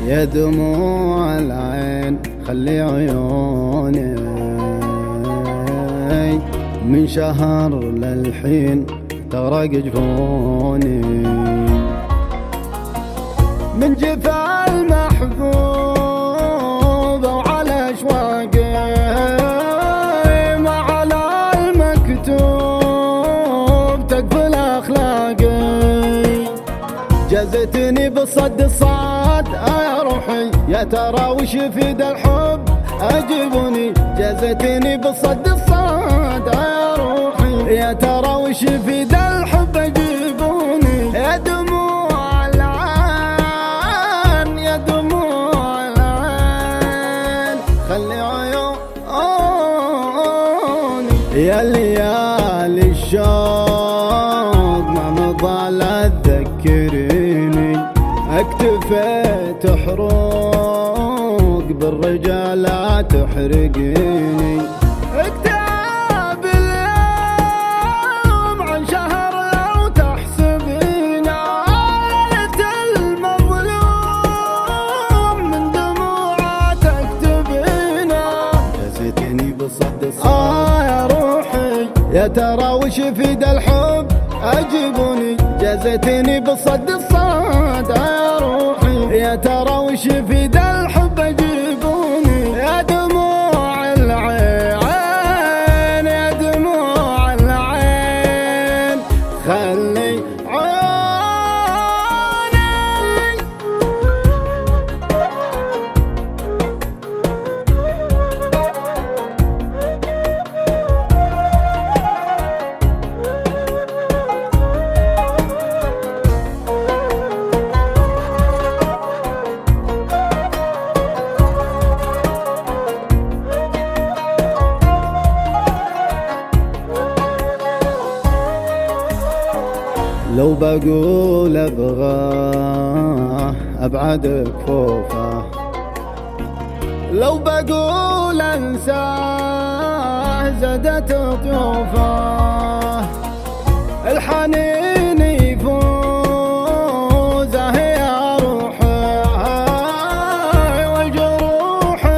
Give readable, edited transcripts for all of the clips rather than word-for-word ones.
يا دموع العين خلي عيوني من شهر للحين تغرق جفوني من جفا المحبوب وعلى اشواقي ما على المكتوب تقبل اخلاقي جازتني بالصد الصاد يا روحي يا ترى وش في ذا الحب اجيبوني جازتني بالصد الصاد يا روحي يا ترى وش في ذا الحب اجيبوني يا دموع العين يا دموع العين خلي عيوني يا ليالي الشوق ما مضى لا تذكريني اكتفيت حروق بالرجال لا تحرقيني اكتب اليوم عن شهر لو تحسبين عائلة المظلوم من دموعه تكتبينه جازتني بالصد الصاد يا روحي يا ترى وش في ذا الحب اجيبوني جازتني بالصد الصاد يا روحي يا ترى وش في ذا الحب اجيبوني يا دموع العين يا دموع العين خلي لو بقول ابغاه ابعد كفوفه لو بقول انساه زادت طيوفه الحنين يفوزه يا روحي والجروح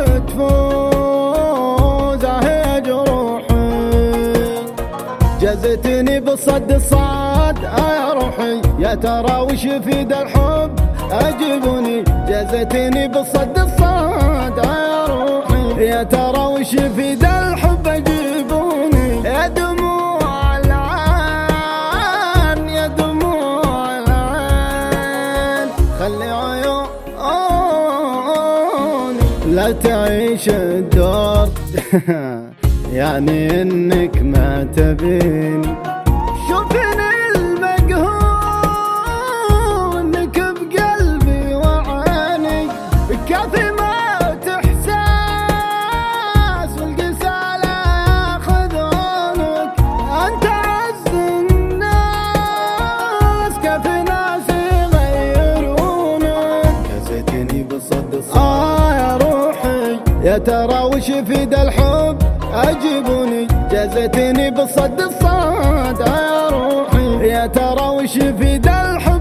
تفوزه يا جروحي جازتني بالصد الصاد يا روحي يا ترى وش في ذا الحب اجيبوني جازتني بالصد الصاد يا روحي يا ترى وش في ذا الحب اجيبوني يا دموع العين يا دموع العين خلي عيوني لا تعيش الدور يعني انك ما تبيني شوفني المقهور انك بقلبي وعيني كافي موت احساس والقسالة ياخذونك انت عز الناس كافي ناس يغيرونك جازتني بالصد الصاد يا روحي يا ترى وش في ذا الحب اجيبوني جازتني بالصد الصاد يا روحي يا ترى وش في ذا الحب